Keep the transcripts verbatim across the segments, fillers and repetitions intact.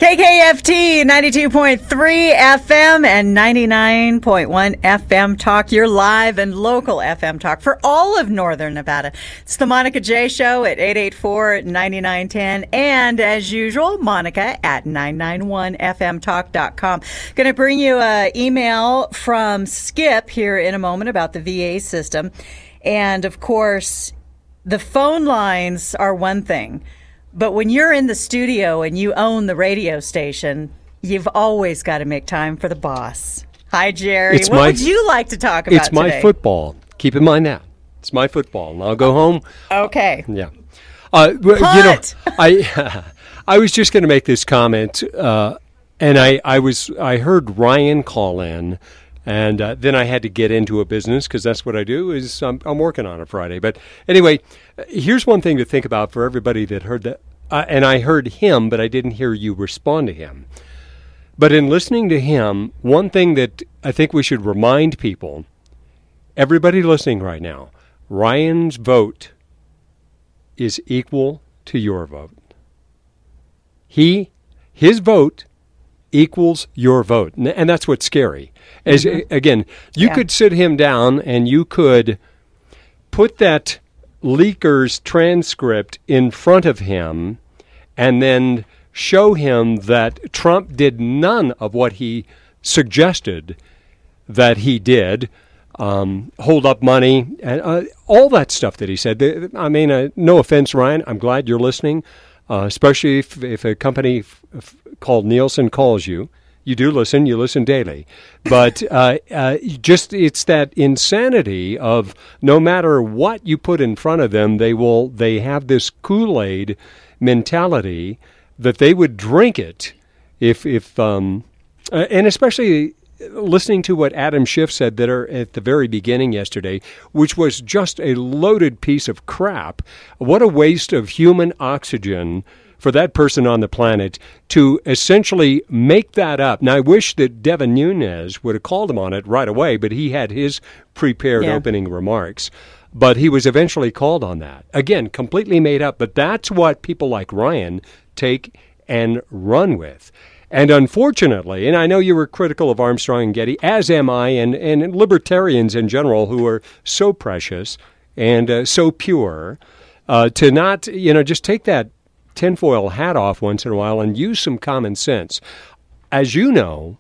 K K F T ninety-two point three F M and ninety-nine point one F M Talk, your live and local F M Talk for all of Northern Nevada. It's the Monica J Show at eight eight four, nine nine one zero, and as usual, Monica at nine nine one F M talk dot com. Going to bring you an email from Skip here in a moment about the V A system. And of course, the phone lines are one thing. But when you're in the studio and you own the radio station, you've always got to make time for the boss. Hi, Jerry. It's what my, would you like to talk about It's my today? football. Keep in mind that. It's my football. And I'll go home. Okay. Yeah. Uh, you know, I I was just going to make this comment, uh, and I, I was I heard Ryan call in, and uh, then I had to get into a business because that's what I do. Is I'm, I'm working on a Friday. But anyway, here's one thing to think about for everybody that heard that. Uh, and I heard him, but I didn't hear you respond to him. But in listening to him, one thing that I think we should remind people, everybody listening right now, Ryan's vote is equal to your vote. He, his vote equals your vote. And, and that's what's scary. As mm-hmm. Again, you yeah. could sit him down and you could put that leaker's transcript in front of him and then show him that Trump did none of what he suggested that he did, um, hold up money, and uh, all that stuff that he said. I mean, uh, no offense, Ryan, I'm glad you're listening, uh, especially if, if a company f- f- called Nielsen calls you. You do listen. You listen daily. But uh, uh, just it's that insanity of no matter what you put in front of them, they will. They have this Kool-Aid mentality that they would drink it if, if um, uh, and especially listening to what Adam Schiff said that are at the very beginning yesterday, which was just a loaded piece of crap. What a waste of human oxygen for that person on the planet to essentially make that up. Now, I wish that Devin Nunes would have called him on it right away, but he had his prepared yeah. opening remarks. But he was eventually called on that. Again, completely made up. But that's what people like Ryan take and run with. And unfortunately, and I know you were critical of Armstrong and Getty, as am I, and, and libertarians in general who are so precious and uh, so pure, uh, to not, you know, just take that tinfoil hat off once in a while and use some common sense. As you know,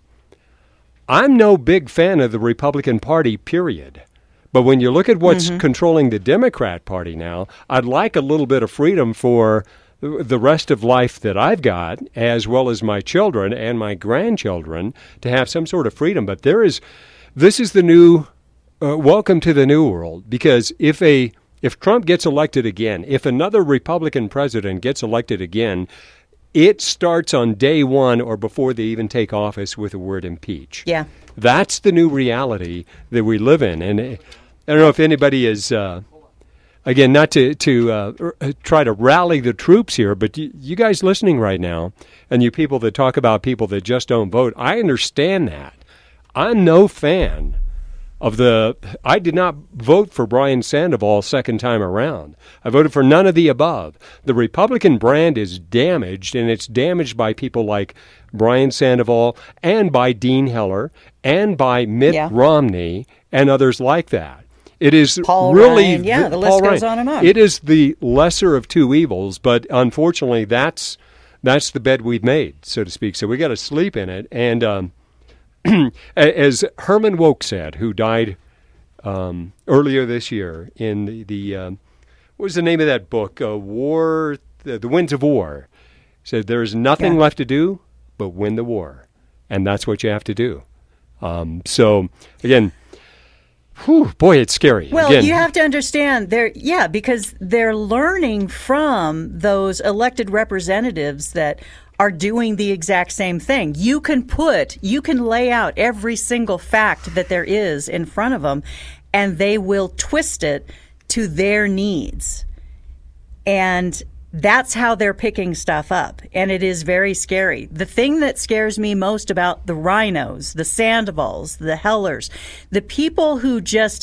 I'm no big fan of the Republican Party, period. But when you look at what's mm-hmm. controlling the Democrat Party now, I'd like a little bit of freedom for the rest of life that I've got, as well as my children and my grandchildren, to have some sort of freedom. But there is, this is the new, uh, welcome to the new world, because if a If Trump gets elected again, if another Republican president gets elected again, it starts on day one or before they even take office with the word impeach. Yeah. That's the new reality that we live in. And I don't know if anybody is, uh, again, not to, to uh, try to rally the troops here, but you, you guys listening right now, and you people that talk about people that just don't vote, I understand that. I'm no fan of the, I did not vote for Brian Sandoval second time around. I voted for none of the above. The Republican brand is damaged, and it's damaged by people like Brian Sandoval and by Dean Heller and by Mitt yeah. Romney and others like that. It is Paul really, Ryan. Yeah, the Paul list goes Ryan. on and on. It is the lesser of two evils, but unfortunately, that's that's the bed we've made, so to speak. So we got to sleep in it. And um, as Herman Wouk said, who died um, earlier this year in the, the um, what was the name of that book? Uh, War, the, the Winds of War. Said there is nothing yeah. left to do but win the war, and that's what you have to do. Um, so again, whew, boy, it's scary. Well, again, you have to understand, they're yeah, because they're learning from those elected representatives that are doing the exact same thing. You can put, you can lay out every single fact that there is in front of them, and they will twist it to their needs. And that's how they're picking stuff up. And it is very scary. The thing that scares me most about the rhinos, the Sandovals, the Hellers, the people who just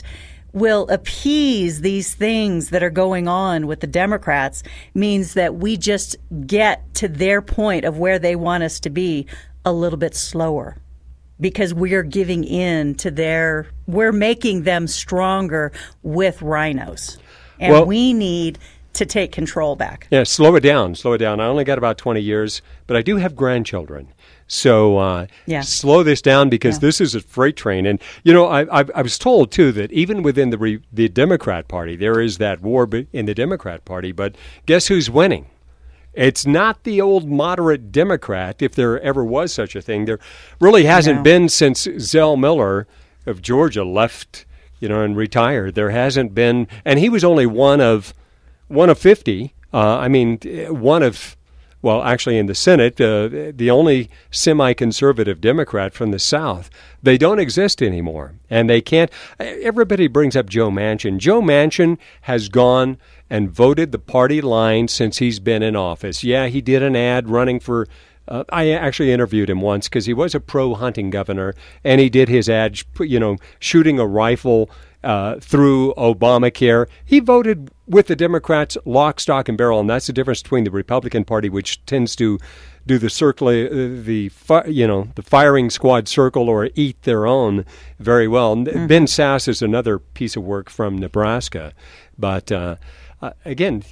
will appease these things that are going on with the Democrats means that we just get to their point of where they want us to be a little bit slower, because we're giving in to their, we're making them stronger with rhinos. And well, we need to take control back. Yeah, slow it down, slow it down. I only got about twenty years, but I do have grandchildren. So uh, yeah. slow this down, because yeah. this is a freight train. And, you know, I, I, I was told, too, that even within the re, the Democrat Party, there is that war in the Democrat Party. But guess who's winning? It's not the old moderate Democrat, if there ever was such a thing. There really hasn't no. been since Zell Miller of Georgia left, you know, and retired. There hasn't been, and he was only one of one of fifty. Uh, I mean, one of, well, actually in the Senate, uh, the only semi-conservative Democrat from the South. They don't exist anymore, and they can't. Everybody brings up Joe Manchin. Joe Manchin has gone and voted the party line since he's been in office. Yeah, he did an ad running for, uh, I actually interviewed him once because he was a pro-hunting governor, and he did his ad, you know, shooting a rifle uh, through Obamacare. He voted with the Democrats lock, stock, and barrel, and that's the difference between the Republican Party, which tends to do the circle, uh, the fi- you know, the firing squad circle, or eat their own very well. Mm-hmm. Ben Sasse is another piece of work from Nebraska, but uh, uh, again,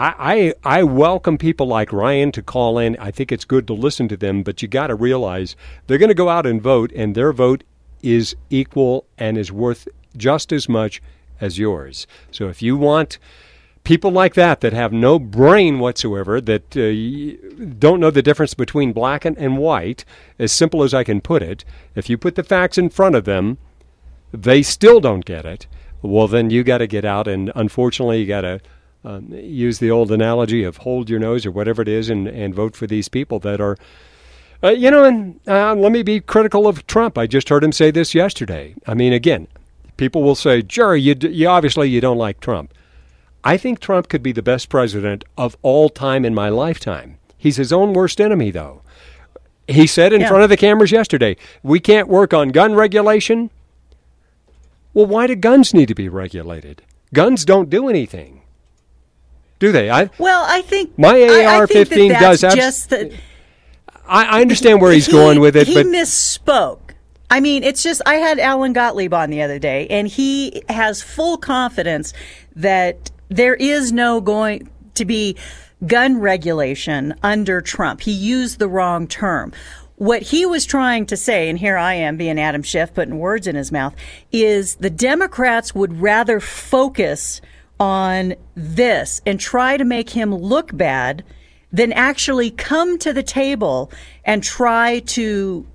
I, I I welcome people like Ryan to call in. I think it's good to listen to them, but you got to realize they're going to go out and vote, and their vote is equal and is worth just as much as yours. So if you want people like that, that have no brain whatsoever, that uh, don't know the difference between black and, and white, as simple as I can put it, if you put the facts in front of them, they still don't get it, well, then you got to get out, and unfortunately, you got to um, use the old analogy of hold your nose or whatever it is, and, and vote for these people that are, uh, you know, and uh, let me be critical of Trump. I just heard him say this yesterday. I mean, again, people will say, Jerry, you, d- you obviously you don't like Trump. I think Trump could be the best president of all time in my lifetime. He's his own worst enemy, though. He said in yeah. front of the cameras yesterday, we can't work on gun regulation. Well, why do guns need to be regulated? Guns don't do anything, do they? I, well, I think my A R fifteen that does. Abs- just the, I, I understand where he's he, going with it, he but misspoke. I mean, it's just, I had Alan Gottlieb on the other day, and he has full confidence that there is no going to be gun regulation under Trump. He used the wrong term. What he was trying to say, and here I am being Adam Schiff putting words in his mouth, is the Democrats would rather focus on this and try to make him look bad than actually come to the table and try to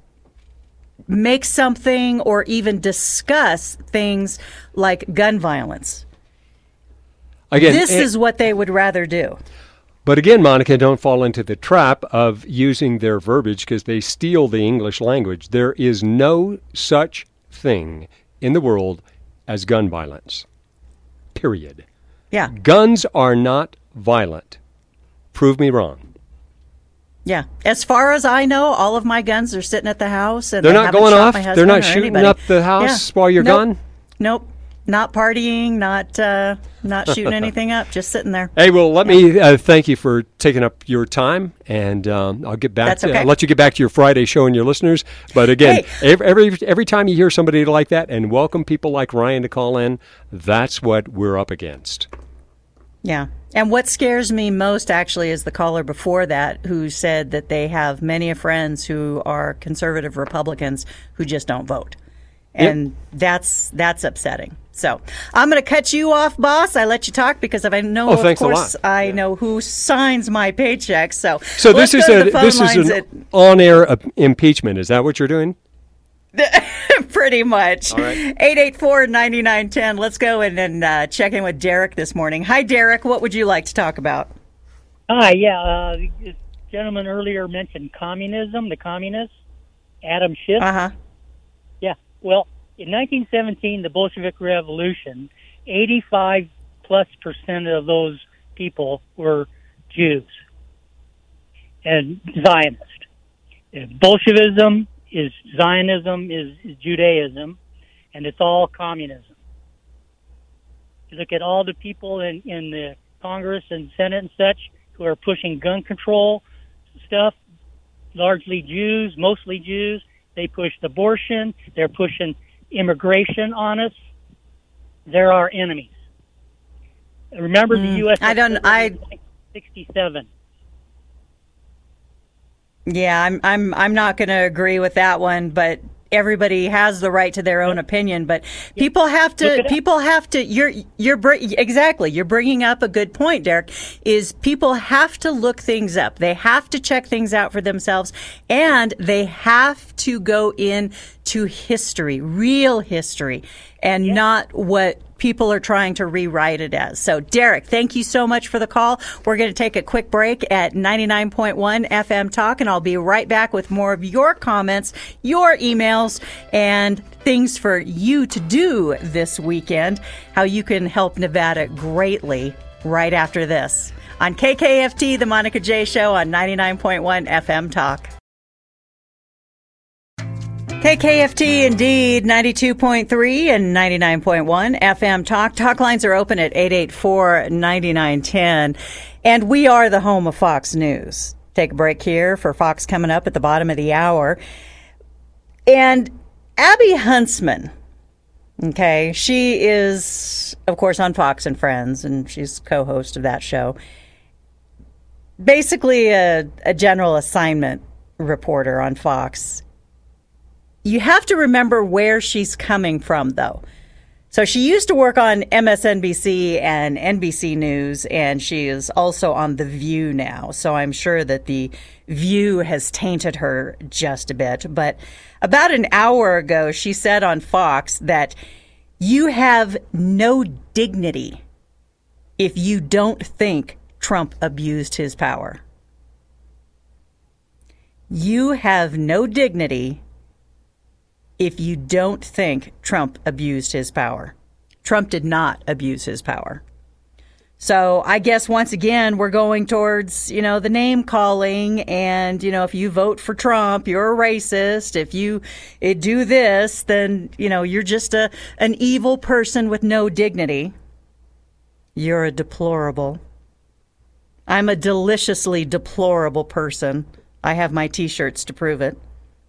make something or even discuss things like gun violence. Again, this is what they would rather do. But again, Monica, don't fall into the trap of using their verbiage because they steal the English language. There is no such thing in the world as gun violence. Period. Yeah. Guns are not violent. Prove me wrong. Yeah. As far as I know, all of my guns are sitting at the house, and they're they not haven't going shot off. My They're not or shooting anybody. up the house yeah. while you're nope. gone. Nope. Not partying. Not uh, not shooting anything up. Just sitting there. Hey, well, let yeah. me uh, thank you for taking up your time, and um, I'll get back. That's to, okay. I'll let you get back to your Friday show and your listeners. But again, hey. every, every every time you hear somebody like that, and welcome people like Ryan to call in, that's what we're up against. Yeah. And what scares me most, actually, is the caller before that who said that they have many friends who are conservative Republicans who just don't vote. And yep. that's that's upsetting. So I'm going to cut you off, boss. I let you talk because if I know, oh, of course, I yeah. know who signs my paycheck. So, so this is a this is an at, on-air uh, impeachment. Is that what you're doing? Pretty much. All right. eight eight four, nine nine one zero. Let's go and, and uh, check in with Derek this morning. Hi, Derek. What would you like to talk about? Hi, yeah. Uh, this gentleman earlier mentioned communism, the communists, Adam Schiff. Uh-huh. Yeah. Well, in nineteen seventeen, the Bolshevik Revolution, eighty-five plus percent of those people were Jews and Zionists. Bolshevism is Zionism, is, is Judaism, and it's all communism. You look at all the people in, in the Congress and Senate and such who are pushing gun control stuff, largely Jews, mostly Jews. They pushed abortion. They're pushing immigration on us. They're our enemies. Remember mm, the U S I don't. I sixty-seven. Yeah, I'm. I'm. I'm not going to agree with that one, but everybody has the right to their own opinion. But people have to. People have to. You're. You're exactly. You're bringing up a good point, Derek. Is people have to look things up. They have to check things out for themselves, and they have to go in to history, real history, and yeah. not what people are trying to rewrite it as. So, Derek, thank you so much for the call. We're going to take a quick break at ninety-nine point one F M Talk, and I'll be right back with more of your comments, your emails, and things for you to do this weekend, how you can help Nevada greatly right after this. On K K F T, The Monica J Show on ninety-nine point one F M Talk. K K F T, indeed, ninety-two point three and ninety-nine point one F M Talk. Talk lines are open at eight eight four, nine nine one zero. And we are the home of Fox News. Take a break here for Fox coming up at the bottom of the hour. And Abby Huntsman, okay, she is, of course, on Fox and Friends, and she's co-host of that show. Basically a, a general assignment reporter on Fox. You have to remember where she's coming from, though. So she used to work on M S N B C and N B C News, and she is also on The View now. So I'm sure that The View has tainted her just a bit. But about an hour ago, she said on Fox that you have no dignity if you don't think Trump abused his power. You have no dignity if you don't think Trump abused his power. Trump did not abuse his power. So I guess once again, we're going towards, you know, the name calling. And, you know, if you vote for Trump, you're a racist. If you uh, do this, then, you know, you're just a an evil person with no dignity. You're a deplorable. I'm a deliciously deplorable person. I have my T-shirts to prove it.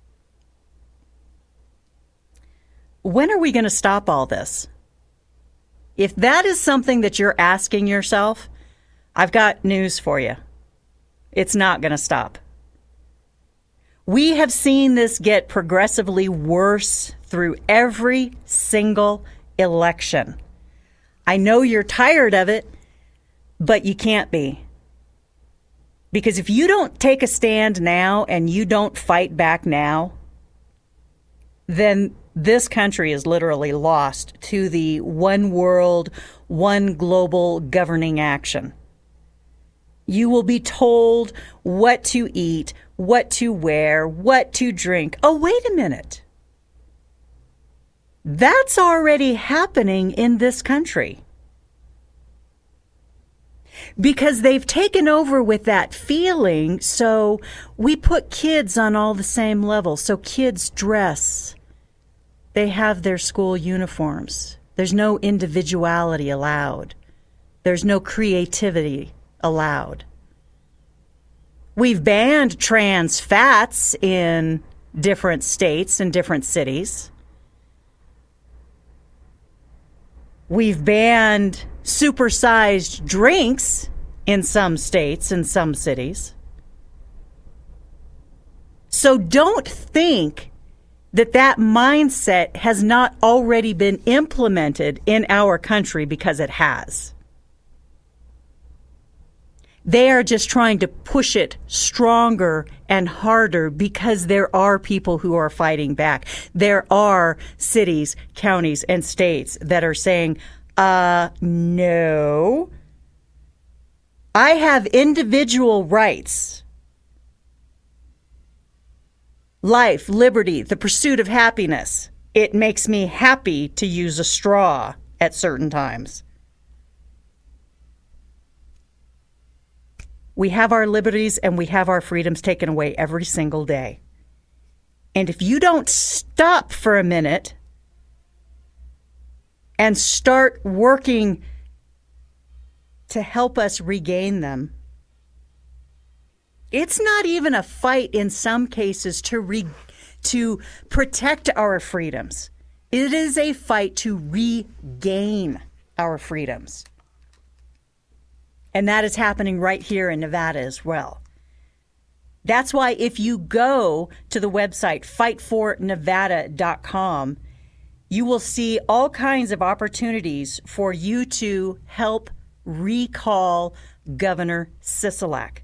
When are we going to stop all this? If that is something that you're asking yourself, I've got news for you. It's not going to stop. We have seen this get progressively worse through every single election. I know you're tired of it, but you can't be. Because if you don't take a stand now and you don't fight back now, then this country is literally lost to the one world, one global governing action. You will be told what to eat, what to wear, what to drink. Oh, wait a minute. That's already happening in this country. Because they've taken over with that feeling, so we put kids on all the same level. So kids dress. They have their school uniforms. There's no individuality allowed. There's no creativity allowed. We've banned trans fats in different states and different cities. We've banned supersized drinks in some states and some cities. So don't think that that mindset has not already been implemented in our country, because it has. They are just trying to push it stronger and harder because there are people who are fighting back. There are cities, counties, and states that are saying, uh, no, I have individual rights. Life, liberty, the pursuit of happiness. It makes me happy to use a straw at certain times. We have our liberties and we have our freedoms taken away every single day. And if you don't stop for a minute and start working to help us regain them. It's not even a fight in some cases to re- to protect our freedoms. It is a fight to regain our freedoms. And that is happening right here in Nevada as well. That's why if you go to the website fight for nevada dot com, you will see all kinds of opportunities for you to help recall Governor Sisolak,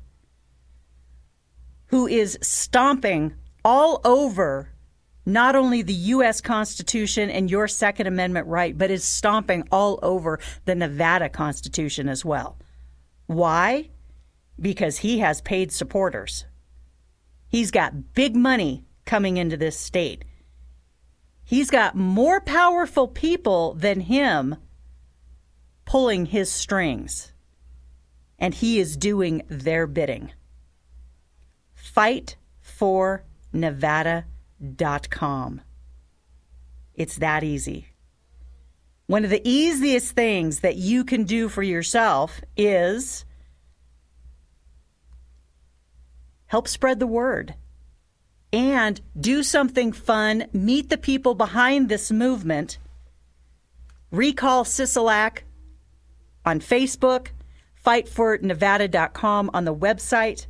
who is stomping all over not only the U S Constitution and your Second Amendment right, but is stomping all over the Nevada Constitution as well. Why? Because he has paid supporters. He's got big money coming into this state. He's got more powerful people than him pulling his strings. And he is doing their bidding. fight for nevada dot com. It's that easy. One of the easiest things that you can do for yourself is help spread the word and do something fun. Meet the people behind this movement. Recall Sisolak on Facebook, fight for nevada dot com on the website.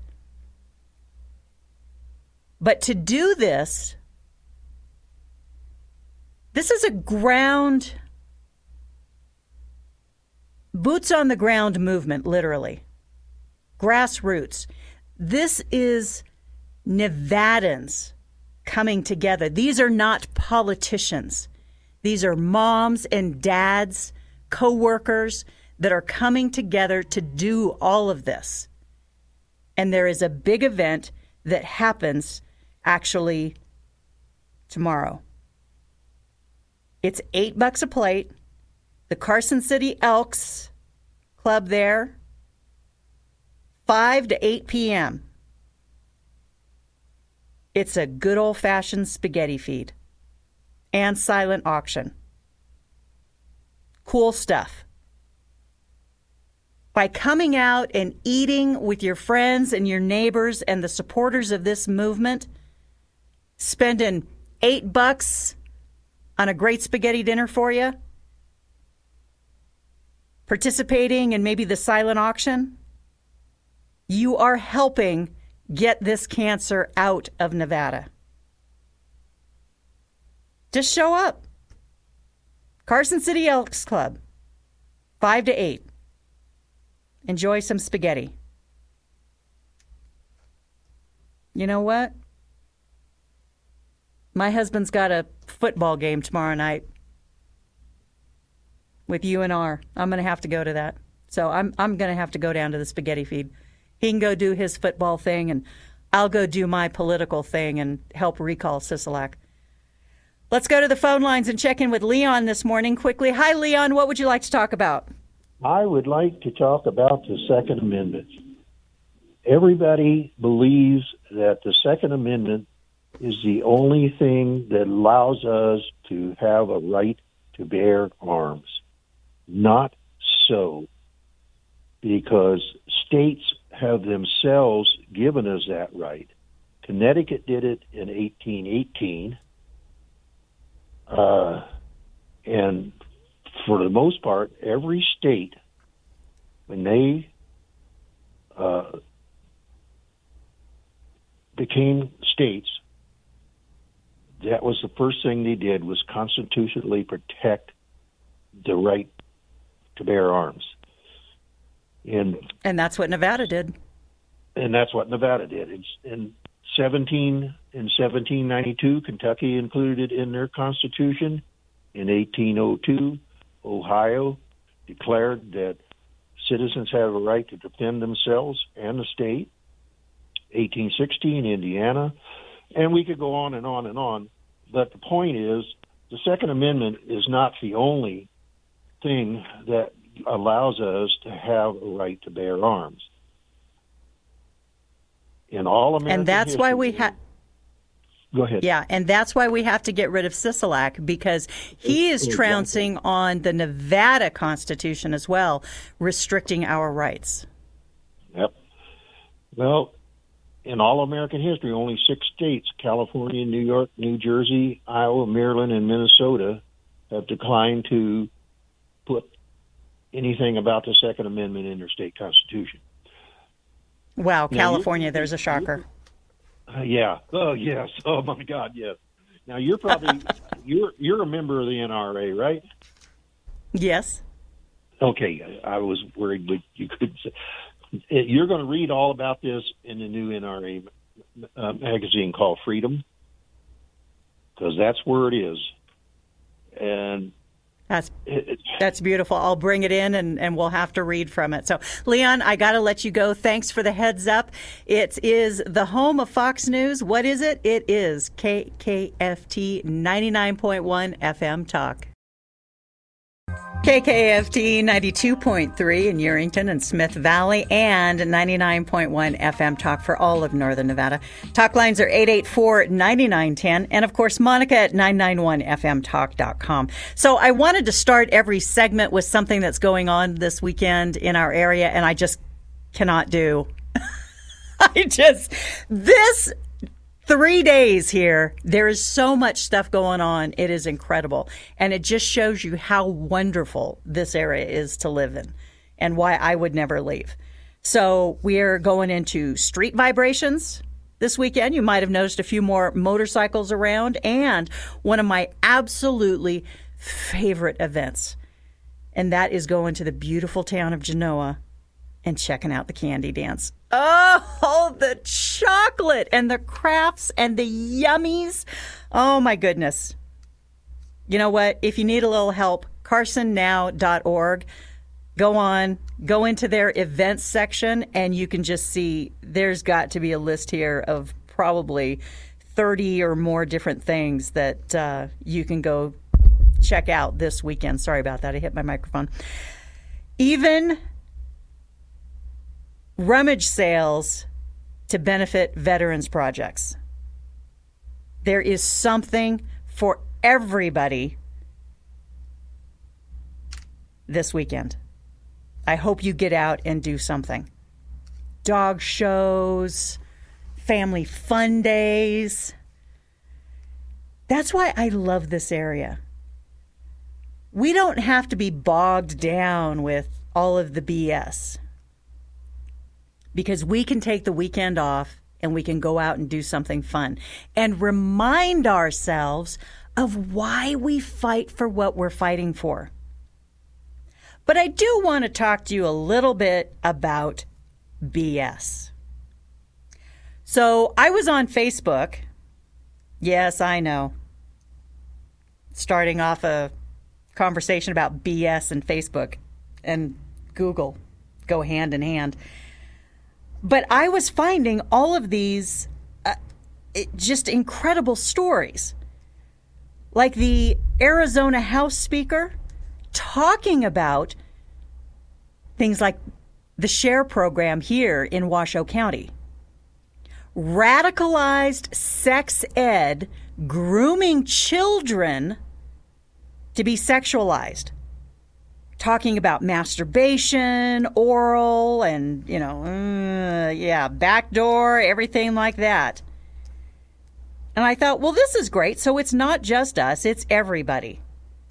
But to do this, this is a ground, boots on the ground movement, literally. Grassroots. This is Nevadans coming together. These are not politicians. These are moms and dads, co-workers that are coming together to do all of this. And there is a big event that happens actually tomorrow. It's eight bucks a plate. The Carson City Elks Club there, five to eight p.m. It's a good old-fashioned spaghetti feed and silent auction. Cool stuff. By coming out and eating with your friends and your neighbors and the supporters of this movement, spending eight bucks on a great spaghetti dinner for you, participating in maybe the silent auction, you are helping get this cancer out of Nevada. Just show up. Carson City Elks Club, five to eight. Enjoy some spaghetti. You know what? My husband's got a football game tomorrow night with U N R. I'm going to have to go to that. So I'm I'm going to have to go down to the spaghetti feed. He can go do his football thing, and I'll go do my political thing and help recall Sisolak. Let's go to the phone lines and check in with Leon this morning quickly. Hi, Leon. What would you like to talk about? I would like to talk about the Second Amendment. Everybody believes that the Second Amendment is the only thing that allows us to have a right to bear arms. Not so, because states have themselves given us that right. Connecticut did it in eighteen eighteen, uh, and for the most part, every state, when they uh, became states, that was the first thing they did was constitutionally protect the right to bear arms. And and that's what Nevada did. And that's what Nevada did. It's in seventeen in seventeen ninety-two, Kentucky included it in their constitution. In eighteen oh two, Ohio declared that citizens have a right to defend themselves and the state. eighteen sixteen, Indiana. And we could go on and on and on. But the point is, the Second Amendment is not the only thing that allows us to have a right to bear arms. In all American And that's history, why we have... Go ahead. Yeah, and that's why we have to get rid of Sisolak, because he is trouncing on the Nevada Constitution as well, restricting our rights. Yep. Well, in all American history, only six states, California, New York, New Jersey, Iowa, Maryland, and Minnesota, have declined to put anything about the Second Amendment in their state constitution. Wow, Now, California, you- there's a shocker. Uh, yeah. Oh, yes. Oh, my God, yes. Now, you're probably, you're you're a member of the N R A, right? Yes. Okay. I was worried but you could say. You're going to read all about this in the new N R A uh, magazine called Freedom, because that's where it is. And That's it, that's beautiful. I'll bring it in and, and we'll have to read from it. So, Leon, I got to let you go. Thanks for the heads up. It is the home of Fox News. What is it? It is K K F T ninety-nine point one F M Talk. K K F T ninety-two point three in Yerington and Smith Valley, and ninety-nine point one F M Talk for all of Northern Nevada. Talk lines are eight eight four, nine nine one zero, and of course Monica at nine nine one f m talk dot com. So I wanted to start every segment with something that's going on this weekend in our area, and I just cannot do. I just, this Three days here, there is so much stuff going on. It is incredible. And it just shows you how wonderful this area is to live in and why I would never leave. So we're going into street vibrations this weekend. You might have noticed a few more motorcycles around, and one of my absolutely favorite events, and that is going to the beautiful town of Genoa and checking out the candy dance. Oh, the chocolate and the crafts and the yummies. Oh, my goodness. You know what? If you need a little help, carson now dot org. Go on, go into their events section, and you can just see there's got to be a list here of probably thirty or more different things that uh, you can go check out this weekend. Sorry about that. I hit my microphone. Even rummage sales to benefit veterans projects. There is something for everybody this weekend. I hope you get out and do something. Dog shows, family fun days. That's why I love this area. We don't have to be bogged down with all of the B S, because we can take the weekend off and we can go out and do something fun and remind ourselves of why we fight for what we're fighting for. But I do want to talk to you a little bit about B S. So I was on Facebook. Yes, I know. Starting off a conversation about B S and Facebook and Google go hand in hand. But I was finding all of these uh, it, just incredible stories. Like the Arizona House Speaker talking about things like the SHARE program here in Washoe County. Radicalized sex ed, grooming children to be sexualized. Talking about masturbation, oral, and, you know, uh, yeah, backdoor, everything like that. And I thought, well, this is great. So it's not just us, it's everybody.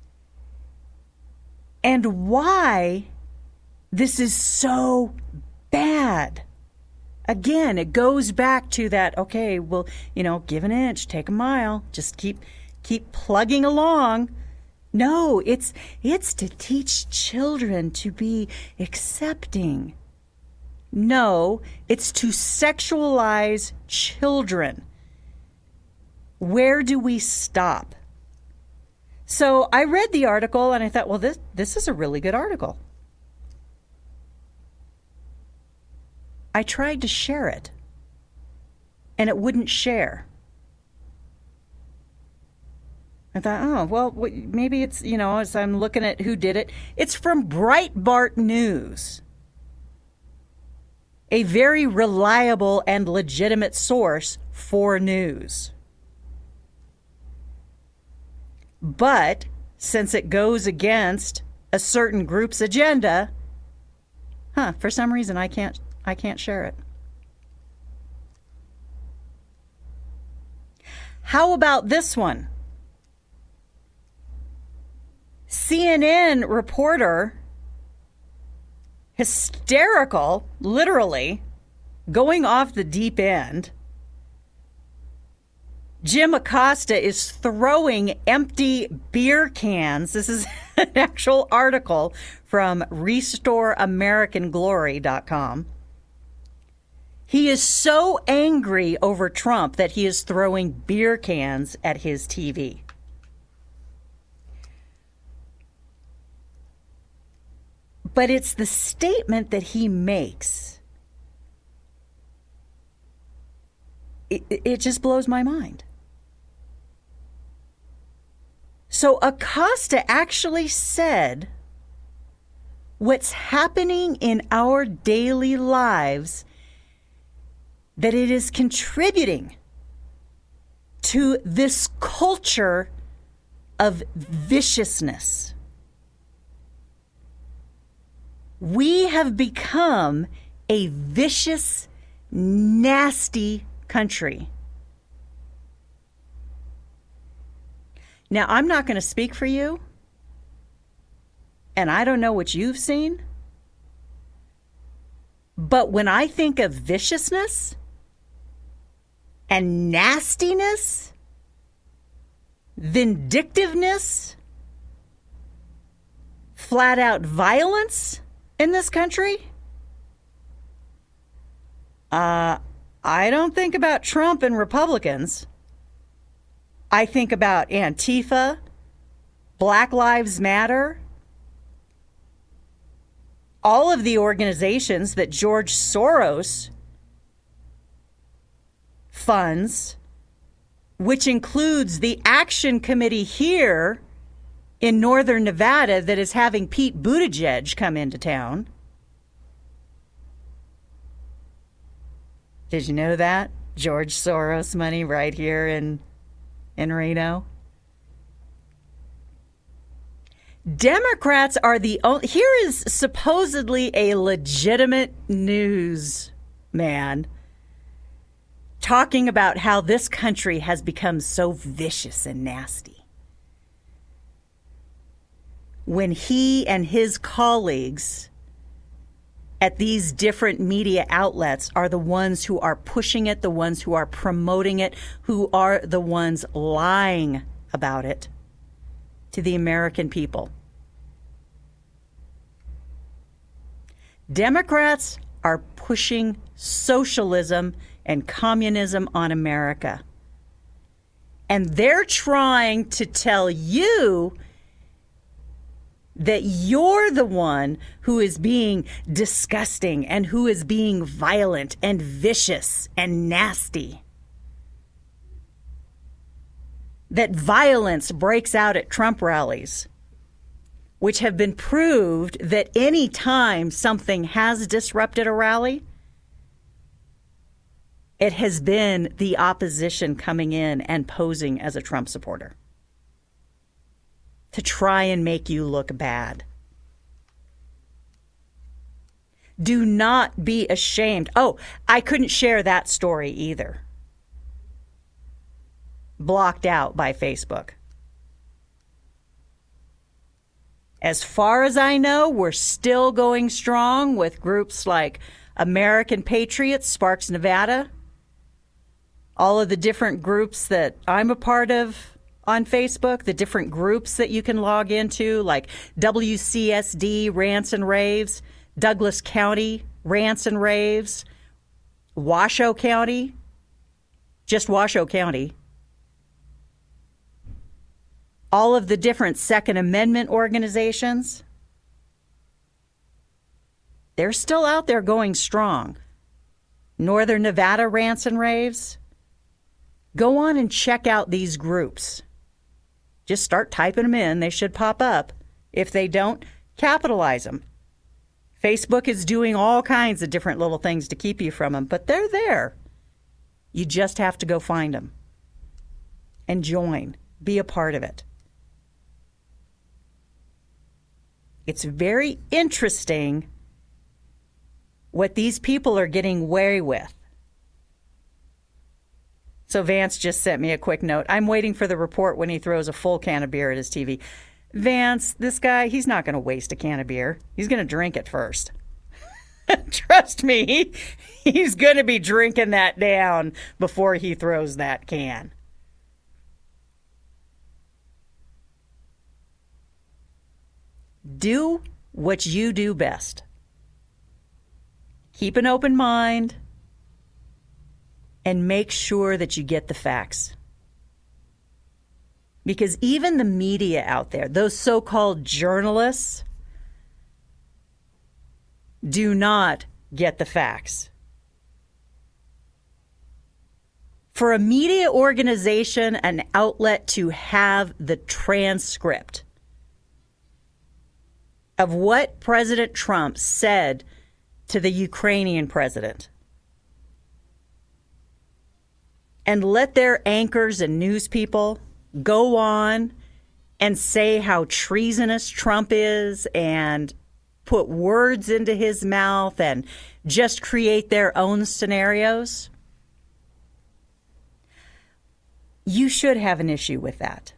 And why this is so bad. Again, it goes back to that, okay, well, you know, give an inch, take a mile, just keep keep plugging along. No, it's it's to teach children to be accepting. No, it's to sexualize children. Where do we stop? So I read the article and I thought, well, this this is a really good article. I tried to share it, and it wouldn't share. I thought, oh, well, maybe it's, you know, as I'm looking at who did it, it's from Breitbart News, a very reliable and legitimate source for news. But since it goes against a certain group's agenda, huh, for some reason I can't I can't share it. How about this one? C N N reporter, hysterical, literally, going off the deep end. Jim Acosta is throwing empty beer cans. This is an actual article from restore american glory dot com. He is so angry over Trump that he is throwing beer cans at his T V. But it's the statement that he makes. It, it just blows my mind. So Acosta actually said what's happening in our daily lives, that it is contributing to this culture of viciousness. We have become a vicious, nasty country. Now, I'm not going to speak for you, and I don't know what you've seen, but when I think of viciousness and nastiness, vindictiveness, flat out violence in this country, uh, I don't think about Trump and Republicans. I think about Antifa, Black Lives Matter, all of the organizations that George Soros funds, which includes the Action Committee here in Northern Nevada that is having Pete Buttigieg come into town. Did you know that? George Soros money right here in in Reno. Democrats are the only, here is supposedly a legitimate news man talking about how this country has become so vicious and nasty, when he and his colleagues at these different media outlets are the ones who are pushing it, the ones who are promoting it, who are the ones lying about it to the American people. Democrats are pushing socialism and communism on America. And they're trying to tell you that you're the one who is being disgusting and who is being violent and vicious and nasty. That violence breaks out at Trump rallies, which have been proved that any time something has disrupted a rally, it has been the opposition coming in and posing as a Trump supporter to try and make you look bad. Do not be ashamed. Oh, I couldn't share that story either. Blocked out by Facebook. As far as I know, we're still going strong with groups like American Patriots, Sparks Nevada, all of the different groups that I'm a part of on Facebook, the different groups that you can log into, like W C S D, Rants and Raves, Douglas County, Rants and Raves, Washoe County, just Washoe County, all of the different Second Amendment organizations. They're still out there going strong. Northern Nevada Rants and Raves. Go on and check out these groups. Just start typing them in. They should pop up. If they don't, capitalize them. Facebook is doing all kinds of different little things to keep you from them, but they're there. You just have to go find them and join. Be a part of it. it's very interesting what these people are getting away with. So Vance just sent me a quick note. I'm waiting for the report when he throws a full can of beer at his T V. Vance, this guy, he's not going to waste a can of beer. He's going to drink it first. Trust me, he, he's going to be drinking that down before he throws that can. Do what you do best. Keep an open mind and make sure that you get the facts. Because even the media out there, those so-called journalists, do not get the facts. For a media organization, an outlet to have the transcript of what President Trump said to the Ukrainian president, and let their anchors and news people go on and say how treasonous Trump is and put words into his mouth and just create their own scenarios, you should have an issue with that.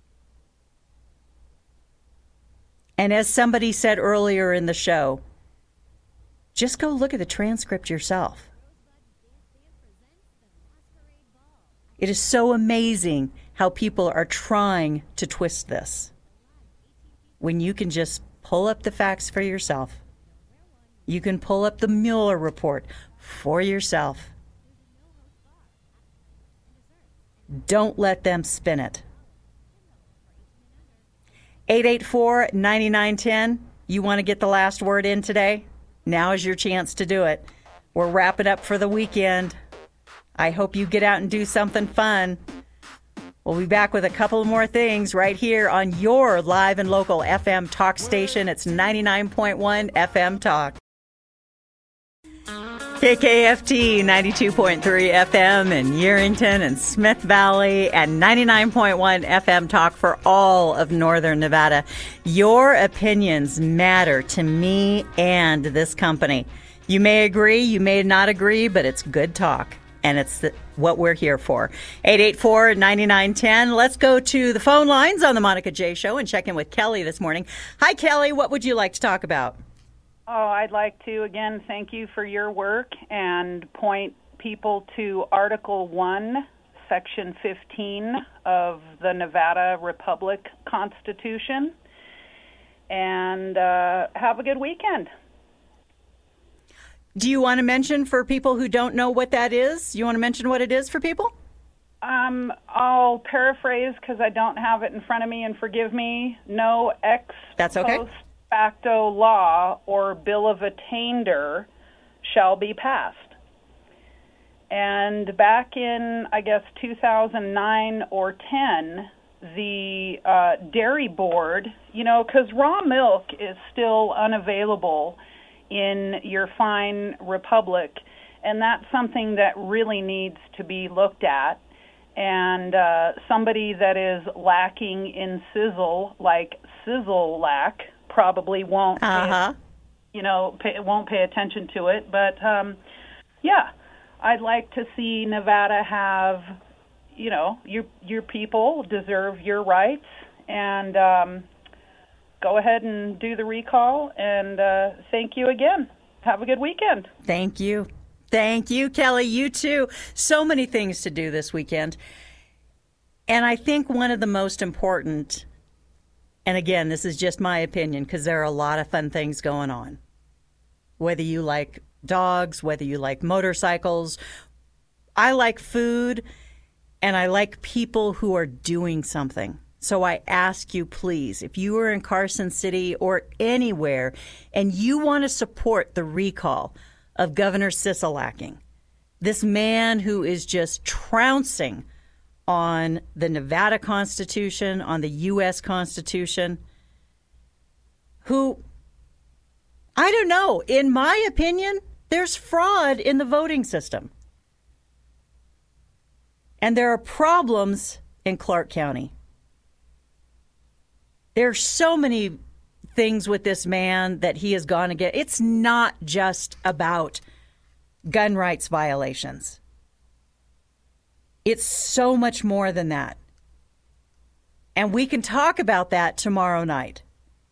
And as somebody said earlier in the show, just go look at the transcript yourself. It is so amazing how people are trying to twist this, when you can just pull up the facts for yourself. You can pull up the Mueller report for yourself. Don't let them spin it. eight eight four, nine nine one zero. You want to get the last word in today? Now is your chance to do it. We're wrapping up for the weekend. I hope you get out and do something fun. We'll be back with a couple more things right here on your live and local F M talk station. It's ninety-nine point one F M Talk. K K F T ninety-two point three F M in Yerington and Smith Valley, and ninety-nine point one F M Talk for all of Northern Nevada. Your opinions matter to me and this company. You may agree, you may not agree, but it's good talk. And it's the, what we're here for. eight eight four, nine nine one zero. Let's go to the phone lines on the Monica J Show and check in with Kelly this morning. Hi, Kelly. What would you like to talk about? Oh, I'd like to, again, thank you for your work and point people to Article one, Section fifteen of the Nevada Republic Constitution. And uh, have a good weekend. Do you want to mention for people who don't know what that is? You want to mention what it is for people? Um, I'll paraphrase because I don't have it in front of me, and forgive me. No ex That's okay. post facto law or bill of attainder shall be passed. And back in, I guess, two thousand nine or ten, the uh, Dairy Board, you know, because raw milk is still unavailable in your fine republic, and that's something that really needs to be looked at. And uh, somebody that is lacking in sizzle, like Sizzle-lac, probably won't, uh-huh. pay, you know, pay, won't pay attention to it. But um, yeah, I'd like to see Nevada have, you know, your your people deserve your rights, and um, go ahead and do the recall, and uh, thank you again. Have a good weekend. Thank you. Thank you, Kelly. You too. So many things to do this weekend. And I think one of the most important, and again, this is just my opinion because there are a lot of fun things going on. Whether you like dogs, whether you like motorcycles, I like food, and I like people who are doing something. So I ask you, please, if you are in Carson City or anywhere and you want to support the recall of Governor Sisolak, this man who is just trouncing on the Nevada Constitution, on the U S Constitution, who, I don't know, in my opinion, there's fraud in the voting system. And there are problems in Clark County. There are so many things with this man that he has gone against. It's not just about gun rights violations. It's so much more than that. And we can talk about that tomorrow night.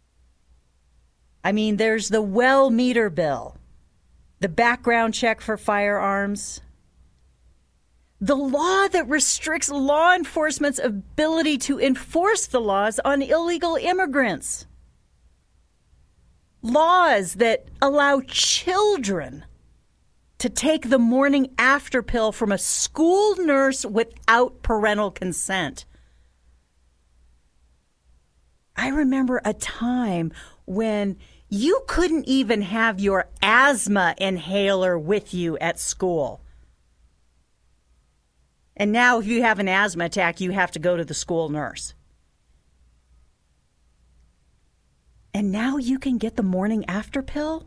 I mean, there's the well meter bill, the background check for firearms, the law that restricts law enforcement's ability to enforce the laws on illegal immigrants, laws that allow children to take the morning after pill from a school nurse without parental consent. I remember a time when you couldn't even have your asthma inhaler with you at school. And now if you have an asthma attack, you have to go to the school nurse. And now you can get the morning after pill?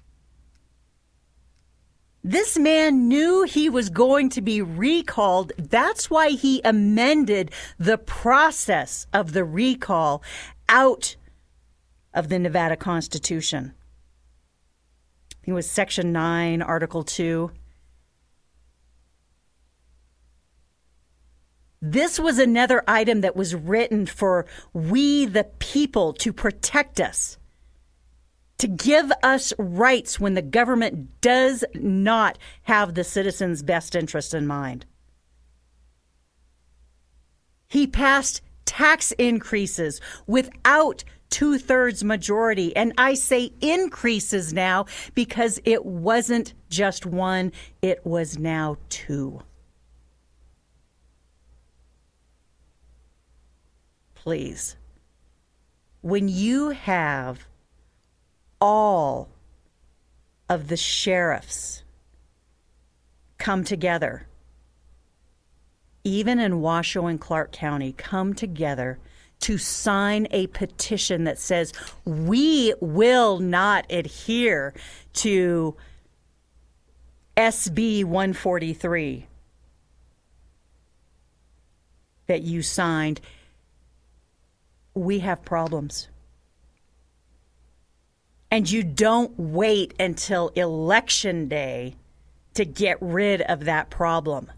This man knew he was going to be recalled. That's why he amended the process of the recall out of the Nevada Constitution. I think it was Section nine, Article two. This was another item that was written for we the people, to protect us, to give us rights when the government does not have the citizens' best interest in mind. He passed tax increases without two-thirds majority. And I say increases now because it wasn't just one, it was now two. Please, when you have all of the sheriffs come together, even in Washoe and Clark County, come together to sign a petition that says we will not adhere to S B one forty-three that you signed, we have problems. And you don't wait until Election Day to get rid of that problem.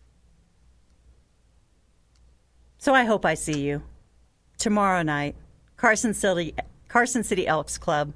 So I hope I see you tomorrow night, Carson City, Carson City Elks Club.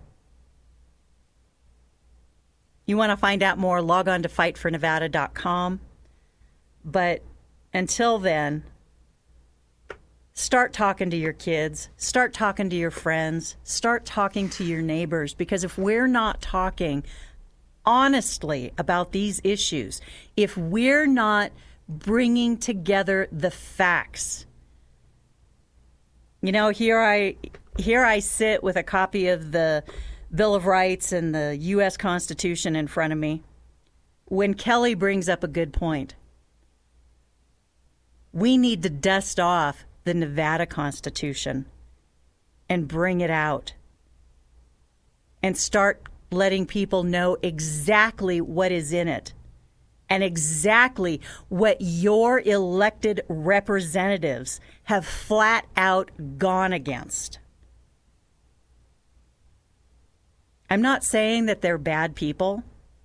You want to find out more, log on to fight for nevada dot com. But until then, start talking to your kids, start talking to your friends, start talking to your neighbors, because if we're not talking honestly about these issues, if we're not bringing together the facts, you know, here I here I sit with a copy of the Bill of Rights and the U S Constitution in front of me, when Kelly brings up a good point. We need to dust off the Nevada Constitution and bring it out and start letting people know exactly what is in it and exactly what your elected representatives have flat out gone against. I'm not saying that they're bad people.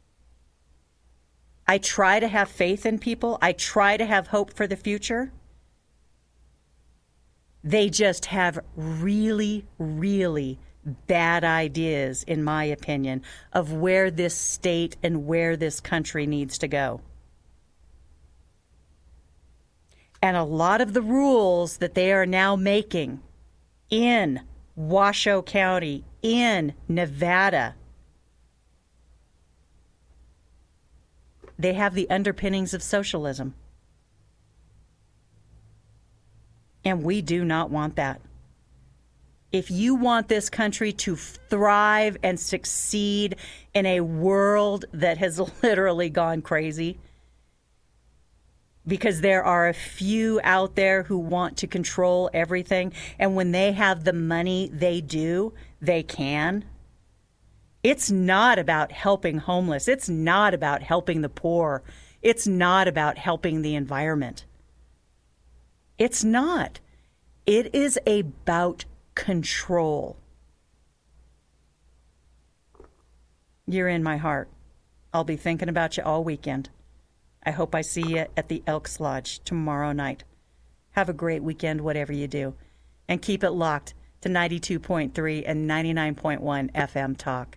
I try to have faith in people. I try to have hope for the future. They just have really, really bad ideas, in my opinion, of where this state and where this country needs to go. And a lot of the rules that they are now making in Washoe County, in Nevada, they have the underpinnings of socialism. And we do not want that. If you want this country to thrive and succeed in a world that has literally gone crazy, because there are a few out there who want to control everything, and when they have the money, they do, they can. It's not about helping homeless. It's not about helping the poor. It's not about helping the environment. It's not. It is about control. you're in my heart. I'll be thinking about you all weekend. I hope I see you at the Elks Lodge tomorrow night. Have a great weekend, whatever you do. And keep it locked to ninety-two point three and ninety-nine point one F M Talk.